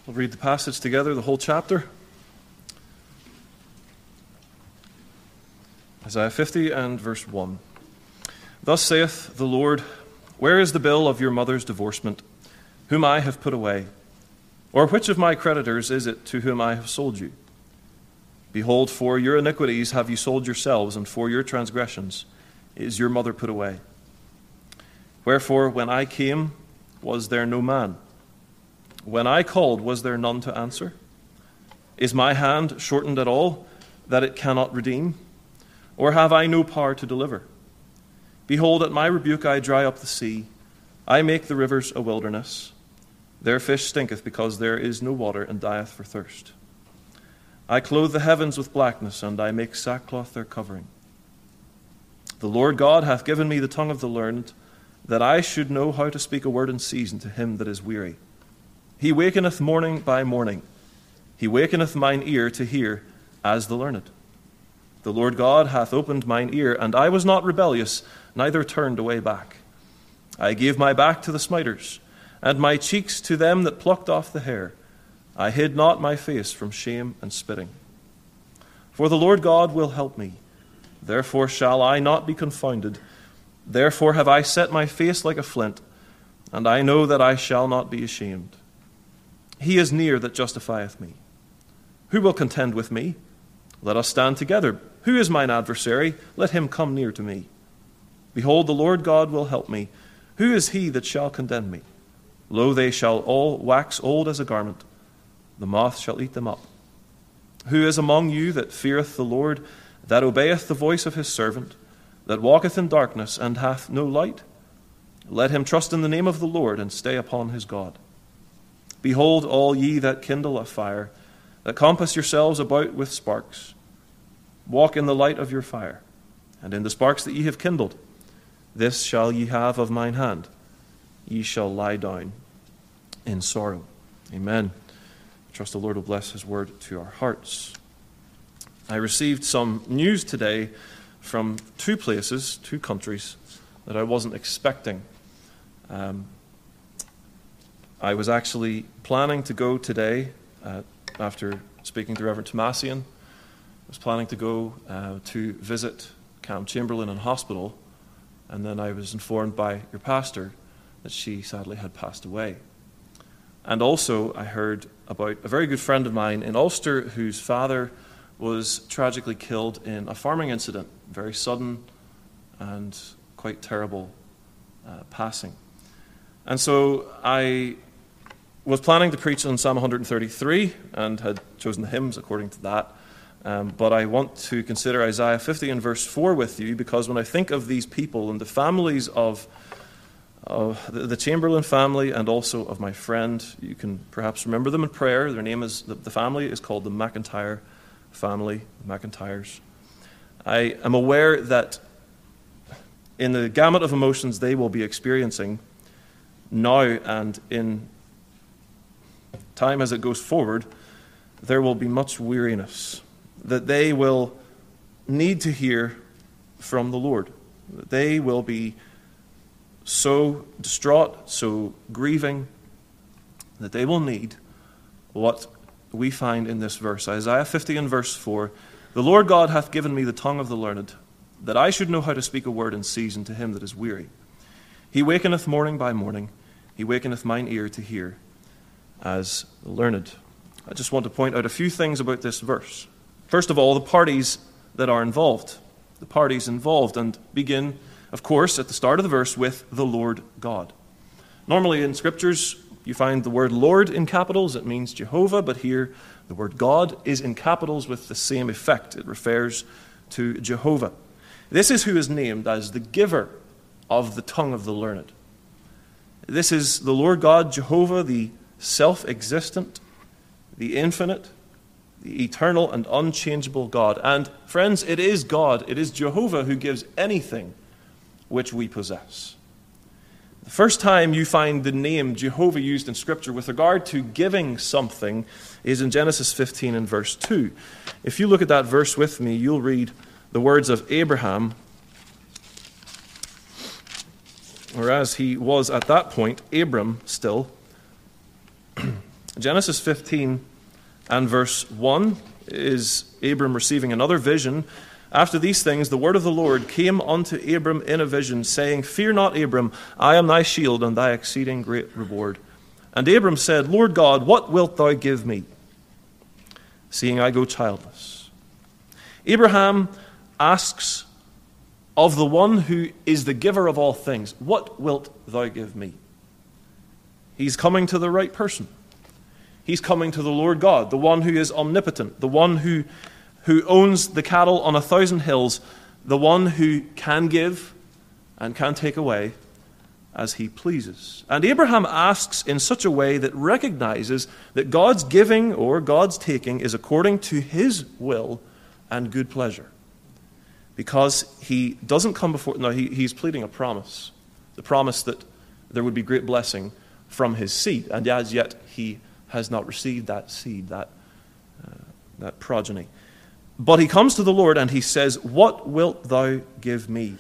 We'll read the passage together, the whole chapter. Isaiah 50 and verse 1. Thus saith the Lord, where is the bill of your mother's divorcement, whom I have put away? Or which of my creditors is it to whom I have sold you? Behold, for your iniquities have you sold yourselves, and for your transgressions is your mother put away. Wherefore, when I came, was there no man? When I called, was there none to answer? Is my hand shortened at all, that it cannot redeem? Or have I no power to deliver? Behold, at my rebuke I dry up the sea. I make the rivers a wilderness. Their fish stinketh, because there is no water, and dieth for thirst. I clothe the heavens with blackness, and I make sackcloth their covering. The Lord God hath given me the tongue of the learned, that I should know how to speak a word in season to him that is weary. He wakeneth morning by morning. He wakeneth mine ear to hear as the learned. The Lord God hath opened mine ear, and I was not rebellious, neither turned away back. I gave my back to the smiters, and my cheeks to them that plucked off the hair. I hid not my face from shame and spitting. For the Lord God will help me. Therefore shall I not be confounded. Therefore have I set my face like a flint, and I know that I shall not be ashamed. He is near that justifieth me. Who will contend with me? Let us stand together. Who is mine adversary? Let him come near to me. Behold, the Lord God will help me. Who is he that shall condemn me? Lo, they shall all wax old as a garment. The moth shall eat them up. Who is among you that feareth the Lord, that obeyeth the voice of his servant, that walketh in darkness and hath no light? Let him trust in the name of the Lord, and stay upon his God. Behold, all ye that kindle a fire, that compass yourselves about with sparks, walk in the light of your fire, and in the sparks that ye have kindled. This shall ye have of mine hand. Ye shall lie down in sorrow. Amen. I trust the Lord will bless his word to our hearts. I received some news today from two places, two countries, that I wasn't expecting. I was actually planning to go today, after speaking to Reverend Tomasian. I was planning to go to visit Cam Chamberlain in hospital, and then I was informed by your pastor that she sadly had passed away. And also I heard about a very good friend of mine in Ulster whose father was tragically killed in a farming incident, very sudden and quite terrible passing. And so I was planning to preach on Psalm 133 and had chosen the hymns according to that. But I want to consider Isaiah 50 and verse 4 with you, because when I think of these people and the families of the Chamberlain family and also of my friend, you can perhaps remember them in prayer. Their name is, the family is called the McIntyre family, the McIntyres. I am aware that in the gamut of emotions they will be experiencing now and in time as it goes forward, there will be much weariness, that they will need to hear from the Lord. That they will be so distraught, so grieving, that they will need what we find in this verse. Isaiah 50 and verse 4, the Lord God hath given me the tongue of the learned, that I should know how to speak a word in season to him that is weary. He wakeneth morning by morning, he wakeneth mine ear to hear as the learned. I just want to point out a few things about this verse. First of all, the parties that are involved. The parties involved, and begin, of course, at the start of the verse with the Lord God. Normally in scriptures, you find the word Lord in capitals. It means Jehovah, but here the word God is in capitals with the same effect. It refers to Jehovah. This is who is named as the giver of the tongue of the learned. This is the Lord God, Jehovah, the self-existent, the infinite, the eternal and unchangeable God. And friends, it is God, it is Jehovah who gives anything which we possess. The first time you find the name Jehovah used in Scripture with regard to giving something is in Genesis 15 and verse 2. If you look at that verse with me, you'll read the words of Abraham, or as he was at that point, Abram still. Genesis 15 and verse 1 is Abram receiving another vision. After these things, the word of the Lord came unto Abram in a vision, saying, Fear not, Abram, I am thy shield and thy exceeding great reward. And Abram said, Lord God, what wilt thou give me, seeing I go childless? Abraham asks of the one who is the giver of all things, what wilt thou give me? He's coming to the right person. He's coming to the Lord God, the one who is omnipotent, the one who owns the cattle on 1,000 hills, the one who can give and can take away as he pleases. And Abraham asks in such a way that recognizes that God's giving or God's taking is according to his will and good pleasure. Because he doesn't come before... No, he's pleading a promise. The promise that there would be great blessing from his seed. And as yet, he has not received that seed, that progeny. But he comes to the Lord and he says, What wilt thou give me?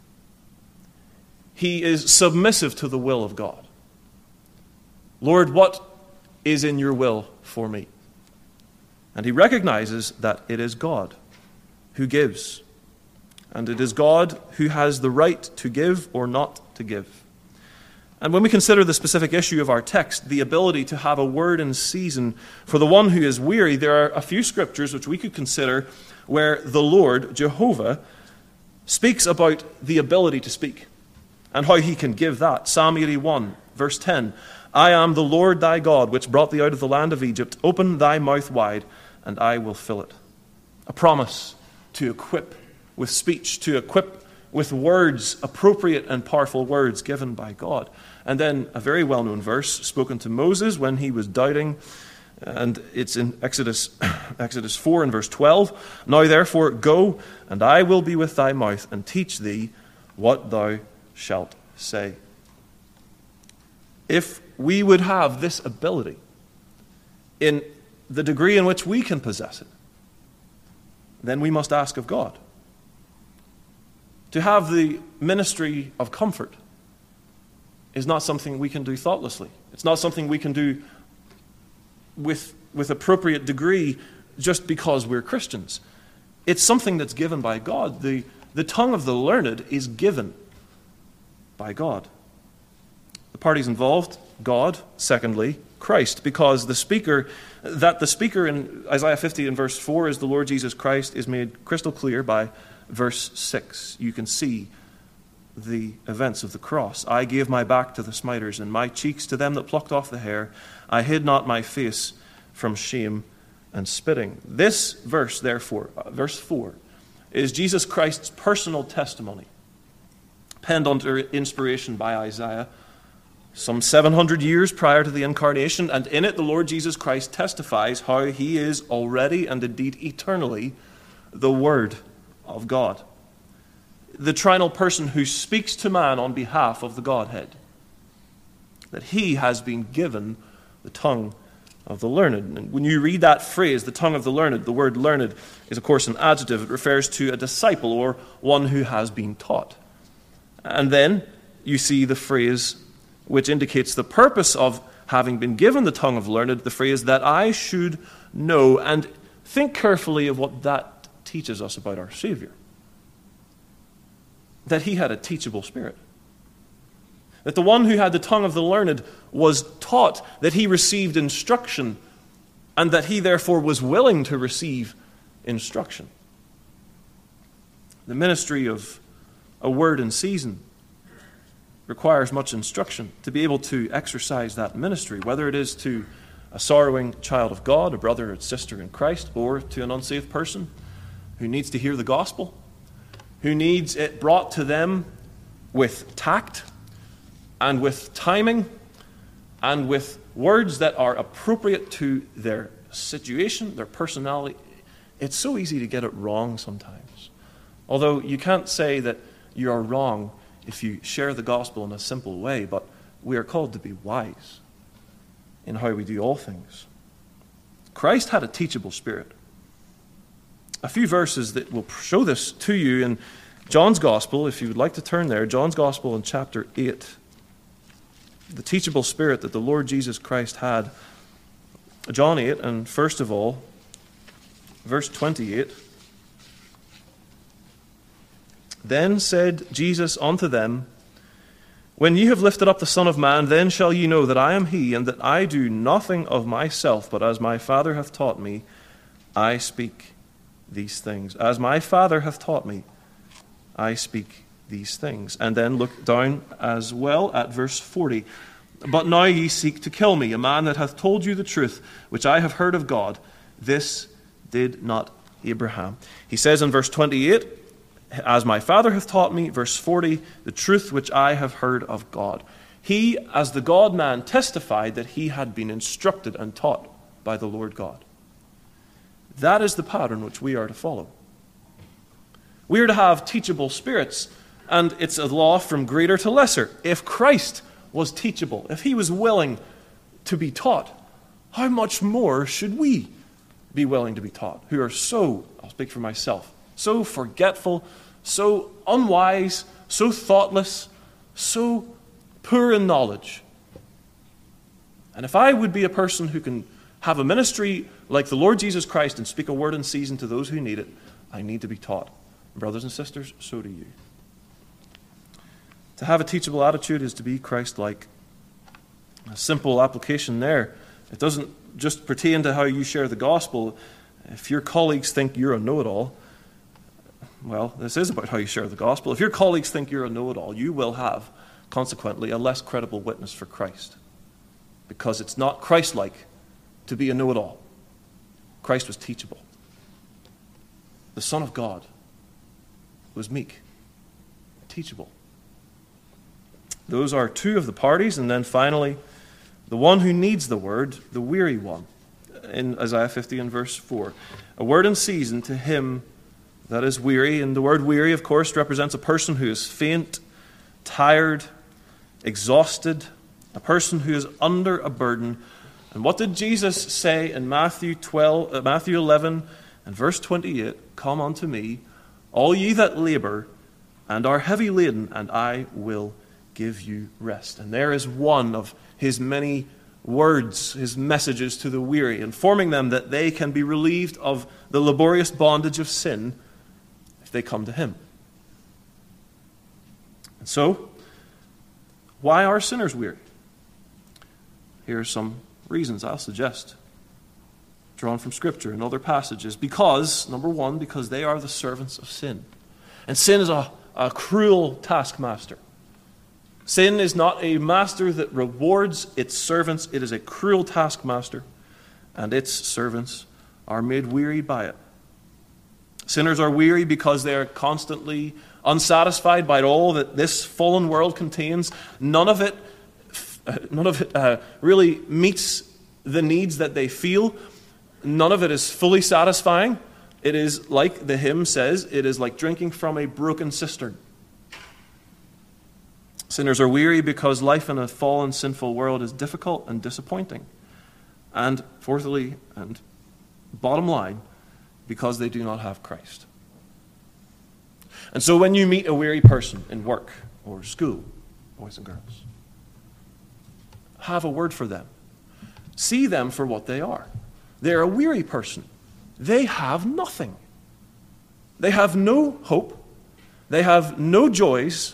He is submissive to the will of God. Lord, what is in your will for me? And he recognizes that it is God who gives. And it is God who has the right to give or not to give. And when we consider the specific issue of our text, the ability to have a word in season for the one who is weary, there are a few scriptures which we could consider where the Lord, Jehovah, speaks about the ability to speak and how he can give that. Psalm 81, verse 10, I am the Lord thy God, which brought thee out of the land of Egypt. Open thy mouth wide, and I will fill it. A promise to equip with speech, to equip with words, appropriate and powerful words given by God. And then a very well-known verse spoken to Moses when he was doubting, and it's in Exodus 4 and verse 12. Now therefore go, and I will be with thy mouth, and teach thee what thou shalt say. If we would have this ability in the degree in which we can possess it, then we must ask of God. To have the ministry of comfort is not something we can do thoughtlessly. It's not something we can do with appropriate degree just because we're Christians. It's something that's given by God. The tongue of the learned is given by God. The parties involved, God. Secondly, Christ, because the speaker in Isaiah 50 and verse 4 is the Lord Jesus Christ is made crystal clear by verse 6. You can see the events of the cross. I gave my back to the smiters and my cheeks to them that plucked off the hair. I hid not my face from shame and spitting. This verse, therefore, verse 4, is Jesus Christ's personal testimony, penned under inspiration by Isaiah some 700 years prior to the incarnation, and in it the Lord Jesus Christ testifies how he is already and indeed eternally the Word of God, the trinal person who speaks to man on behalf of the Godhead, that he has been given the tongue of the learned. And when you read that phrase, the tongue of the learned, the word learned is of course an adjective. It refers to a disciple or one who has been taught. And then you see the phrase which indicates the purpose of having been given the tongue of learned, the phrase that I should know. And think carefully of what that teaches us about our Savior. That he had a teachable spirit. That the one who had the tongue of the learned was taught, that he received instruction, and that he therefore was willing to receive instruction. The ministry of a word in season requires much instruction to be able to exercise that ministry, whether it is to a sorrowing child of God, a brother or sister in Christ, or to an unsaved person who needs to hear the gospel, who needs it brought to them with tact and with timing and with words that are appropriate to their situation, their personality. It's so easy to get it wrong sometimes. Although you can't say that you are wrong if you share the gospel in a simple way, but we are called to be wise in how we do all things. Christ had a teachable spirit. A few verses that will show this to you in John's Gospel, if you would like to turn there, John's Gospel in chapter 8. The teachable spirit that the Lord Jesus Christ had John 8, and first of all, verse 28. Then said Jesus unto them, When ye have lifted up the Son of Man, then shall ye know that I am he, and that I do nothing of myself, but as my Father hath taught me, I speak these things. As my Father hath taught me, I speak these things. And then look down as well at verse 40. But now ye seek to kill me, a man that hath told you the truth, which I have heard of God. This did not Abraham. He says in verse 28, As my Father hath taught me, verse 40, the truth which I have heard of God. He, as the God-man, testified that he had been instructed and taught by the Lord God. That is the pattern which we are to follow. We are to have teachable spirits, and it's a law from greater to lesser. If Christ was teachable, if he was willing to be taught, how much more should we be willing to be taught, who are so, I'll speak for myself, so forgetful, so unwise, so thoughtless, so poor in knowledge. And if I would be a person who can have a ministry like the Lord Jesus Christ and speak a word in season to those who need it, I need to be taught. Brothers and sisters, so do you. To have a teachable attitude is to be Christ-like. A simple application there. It doesn't just pertain to how you share the gospel. If your colleagues think you're a know-it-all, well, this is about how you share the gospel. If your colleagues think you're a know-it-all, you will have, consequently, a less credible witness for Christ. Because it's not Christ-like to be a know-it-all. Christ was teachable. The Son of God was meek, teachable. Those are two of the parties. And then finally, the one who needs the word, the weary one, in Isaiah 50 and verse 4. A word in season to him that is weary. And the word weary, of course, represents a person who is faint, tired, exhausted, a person who is under a burden. And what did Jesus say in Matthew 11 and verse 28? Come unto me, all ye that labor and are heavy laden, and I will give you rest. And there is one of his many words, his messages to the weary, informing them that they can be relieved of the laborious bondage of sin if they come to him. And so, why are sinners weary? Here are some reasons I'll suggest, drawn from Scripture and other passages. Because, number one, because they are the servants of sin. And sin is a cruel taskmaster. Sin is not a master that rewards its servants. It is a cruel taskmaster, and its servants are made weary by it. Sinners are weary because they are constantly unsatisfied by all that this fallen world contains. None of it really meets the needs that they feel. None of it is fully satisfying. It is, like the hymn says, it is like drinking from a broken cistern. Sinners are weary because life in a fallen, sinful world is difficult and disappointing. And fourthly, and bottom line, because they do not have Christ. And so when you meet a weary person in work or school, boys and girls, have a word for them. See them for what they are. They're a weary person. They have nothing. They have no hope. They have no joys.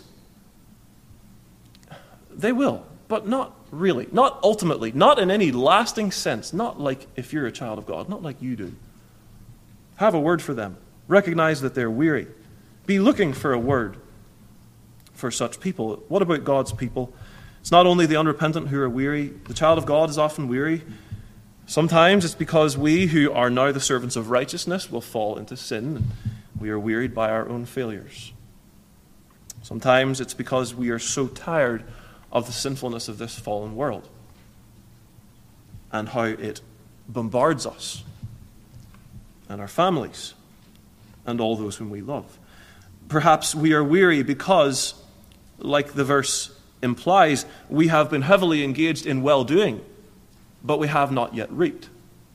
They will, but not really. Not ultimately. Not in any lasting sense. Not like if you're a child of God. Not like you do. Have a word for them. Recognize that they're weary. Be looking for a word for such people. What about God's people? It's not only the unrepentant who are weary. The child of God is often weary. Sometimes it's because we, who are now the servants of righteousness, will fall into sin, and we are wearied by our own failures. Sometimes it's because we are so tired of the sinfulness of this fallen world and how it bombards us and our families and all those whom we love. Perhaps we are weary because, like the verse implies, we have been heavily engaged in well-doing, but we have not yet reaped.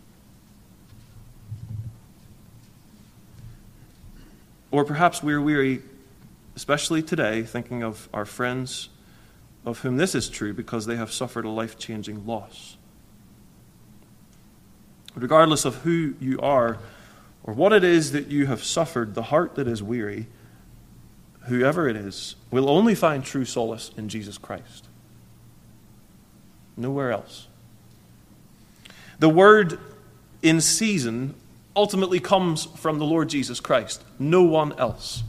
Or perhaps we are weary, especially today, thinking of our friends of whom this is true because they have suffered a life-changing loss. regardless of who you are or what it is that you have suffered, the heart that is weary, whoever it is, will only find true solace in Jesus Christ. Nowhere else. The word in season ultimately comes from the Lord Jesus Christ, no one else.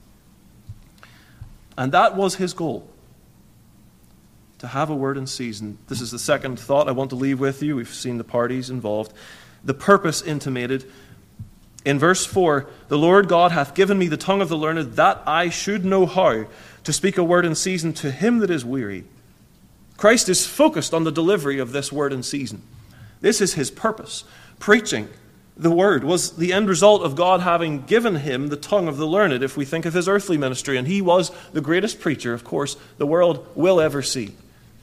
And that was his goal, to have a word in season. This is the second thought I want to leave with you. We've seen the parties involved. The purpose intimated. In verse 4, the Lord God hath given me the tongue of the learned, that I should know how to speak a word in season to him that is weary. Christ is focused on the delivery of this word in season. This is his purpose. Preaching the word was the end result of God having given him the tongue of the learned, if we think of his earthly ministry. And he was the greatest preacher, of course, the world will ever see.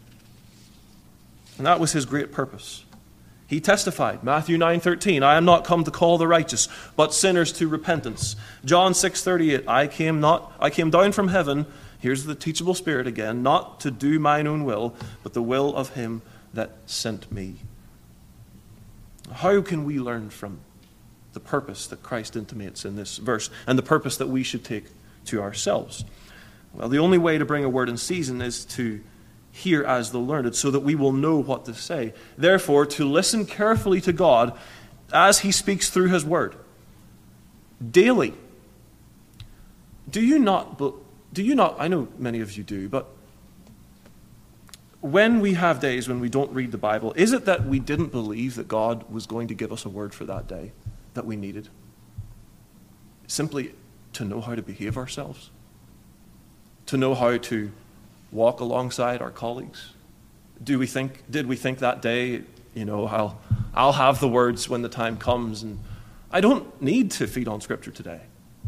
And that was his great purpose. He testified, Matthew 9:13, I am not come to call the righteous, but sinners to repentance. John 6:38, I came down from heaven, here's the teachable spirit again, not to do mine own will, but the will of him that sent me. How can we learn from the purpose that Christ intimates in this verse, and the purpose that we should take to ourselves? Well, the only way to bring a word in season is to hear as the learned, so that we will know what to say. Therefore, to listen carefully to God as he speaks through his word daily. Do you not, I know many of you do, but when we have days when we don't read the Bible, is it that we didn't believe that God was going to give us a word for that day that we needed? Simply to know how to behave ourselves? To know how to walk alongside our colleagues? Did we think that day, I'll have the words when the time comes, and I don't need to feed on Scripture today.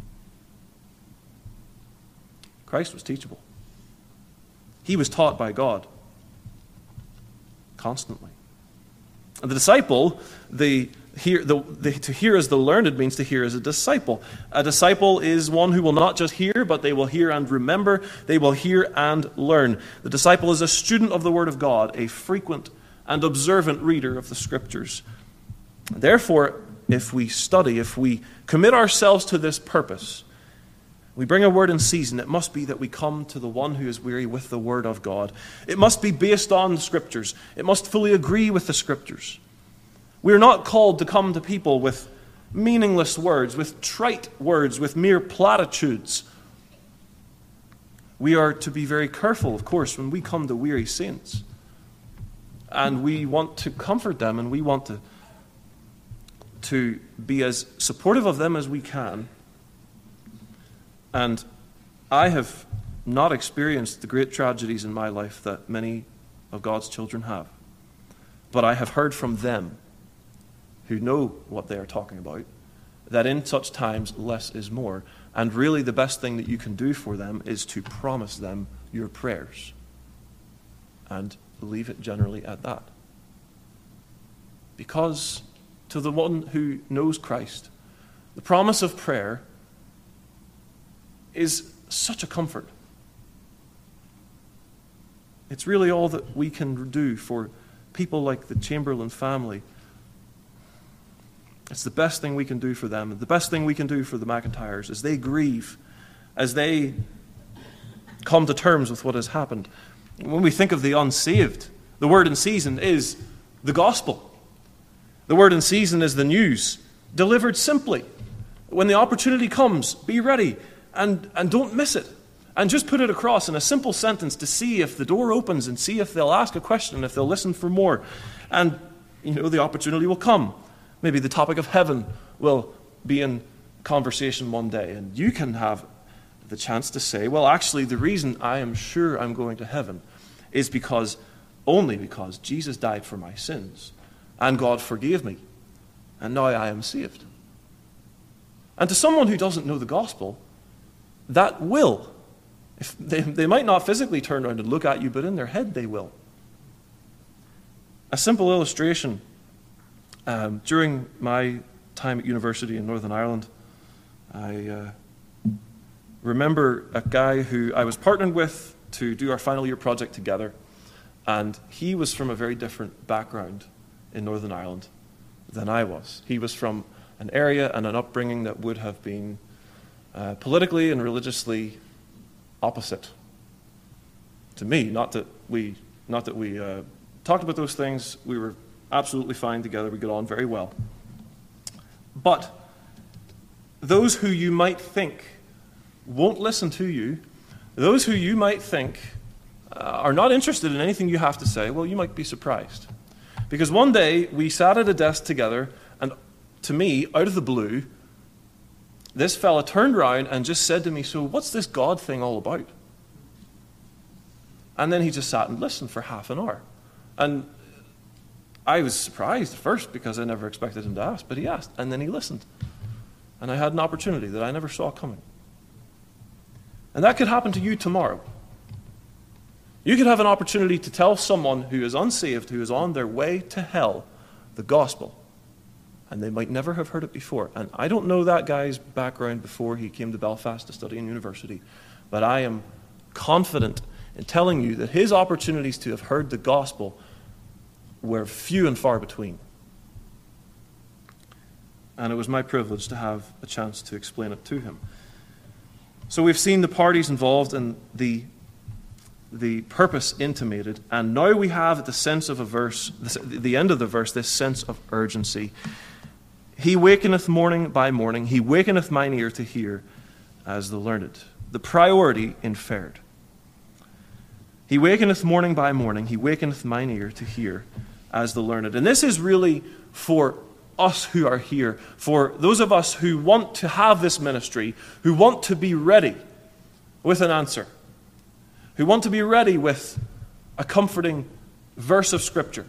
Christ was teachable. He was taught by constantly. And the disciple, to hear as the learned means to hear as a disciple. A disciple is one who will not just hear, but they will hear and remember. They will hear and learn. The disciple is a student of the Word of God, a frequent and observant reader of the Scriptures. Therefore, if we study, if we commit ourselves to this purpose, we bring a word in season, it must be that we come to the one who is weary with the Word of God. It must be based on the Scriptures. It must fully agree with the Scriptures. We are not called to come to people with meaningless words, with trite words, with mere platitudes. We are to be very careful, of course, when we come to weary saints. And we want to comfort them, and we want to be as supportive of them as we can. And I have not experienced the great tragedies in my life that many of God's children have. But I have heard from them, who know what they are talking about, that in such times less is more. And really the best thing that you can do for them is to promise them your prayers. And leave it generally at that. Because to the one who knows Christ, the promise of prayer is such a comfort. It's really all that we can do for people like the Chamberlain family. It's the best thing we can do for them. The best thing we can do for the McIntyres as they grieve, as they come to terms with what has happened. When we think of the unsaved, the word in season is the gospel. The word in season is the news, delivered simply. When the opportunity comes, be ready. And don't miss it. And just put it across in a simple sentence to see if the door opens and see if they'll ask a question, if they'll listen for more. And, the opportunity will come. Maybe the topic of heaven will be in conversation one day. And you can have the chance to say, well, actually, the reason I am sure I'm going to heaven is only because Jesus died for my sins. And God forgave me. And now I am saved. And to someone who doesn't know the gospel, that will. If they might not physically turn around and look at you, but in their head they will. A simple illustration. During my time at university in Northern Ireland, I remember a guy who I was partnered with to do our final year project together. And he was from a very different background in Northern Ireland. than I was. He was from an area and an upbringing that would have been politically and religiously opposite to me. Not that we talked about those things. We were absolutely fine together. We got on very well. But those who you might think won't listen to you, those who you might think are not interested in anything you have to say, well, you might be surprised. Because one day we sat at a desk together, and to me, out of the blue, this fella turned around and just said to me, "So what's this God thing all about?" And then he just sat and listened for half an hour. And I was surprised at first because I never expected him to ask, but he asked, and then he listened. And I had an opportunity that I never saw coming. And that could happen to you tomorrow. You could have an opportunity to tell someone who is unsaved, who is on their way to hell, the gospel. And they might never have heard it before. And I don't know that guy's background before he came to Belfast to study in university. But I am confident in telling you that his opportunities to have heard the gospel were few and far between. And it was my privilege to have a chance to explain it to him. So we've seen the parties involved and the purpose intimated, and now we have at the sense of a verse, the end of the verse, this sense of urgency. He wakeneth morning by morning, he wakeneth mine ear to hear as the learned. The priority inferred. He wakeneth morning by morning, he wakeneth mine ear to hear as the learned. And this is really for us who are here, for those of us who want to have this ministry, who want to be ready with an answer, who want to be ready with a comforting verse of Scripture.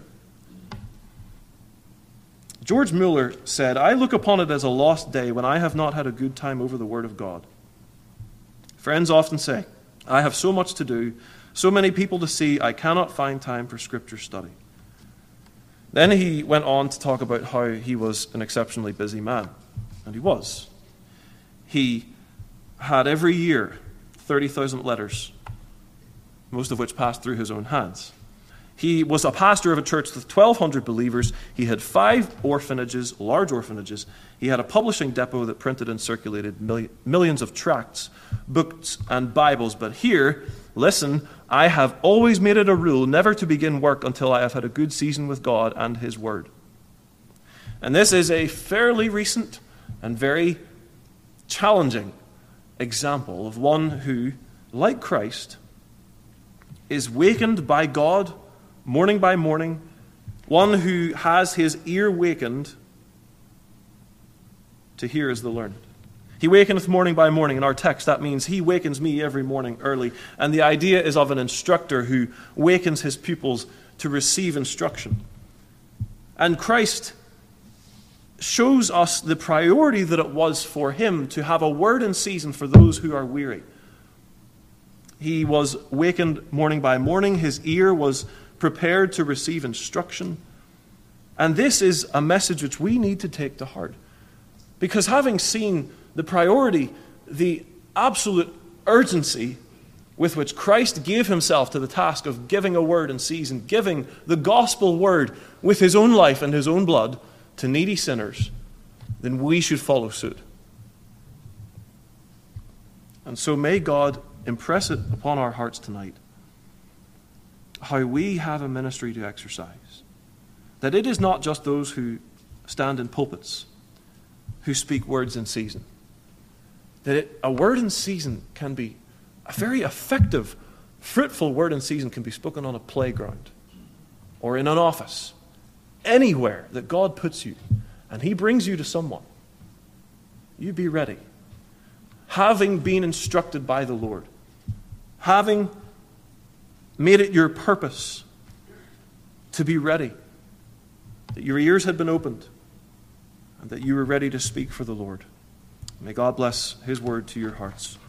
George Mueller said, "I look upon it as a lost day when I have not had a good time over the Word of God. Friends often say, I have so much to do, so many people to see, I cannot find time for Scripture study." Then he went on to talk about how he was an exceptionally busy man. And he was. He had every year 30,000 letters, most of which passed through his own hands. He was a pastor of a church with 1,200 believers. He had 5 orphanages, large orphanages. He had a publishing depot that printed and circulated millions of tracts, books, and Bibles. But here, listen, I have always made it a rule never to begin work until I have had a good season with God and His Word. And this is a fairly recent and very challenging example of one who, like Christ, is wakened by God morning by morning, one who has his ear wakened to hear as the learned. He wakeneth morning by morning. In our text, that means he wakens me every morning early. And the idea is of an instructor who wakens his pupils to receive instruction. And Christ shows us the priority that it was for him to have a word in season for those who are weary. He was wakened morning by morning. His ear was prepared to receive instruction. And this is a message which we need to take to heart. Because having seen the priority, the absolute urgency with which Christ gave himself to the task of giving a word in season, giving the gospel word with his own life and his own blood to needy sinners, then we should follow suit. And so may God impress it upon our hearts tonight how we have a ministry to exercise. That it is not just those who stand in pulpits who speak words in season. That a word in season can be a very effective, fruitful word in season can be spoken on a playground or in an office, anywhere that God puts you, and he brings you to someone. You be ready. Having been instructed by the Lord, having made it your purpose to be ready, that your ears had been opened, and that you were ready to speak for the Lord. May God bless his word to your hearts.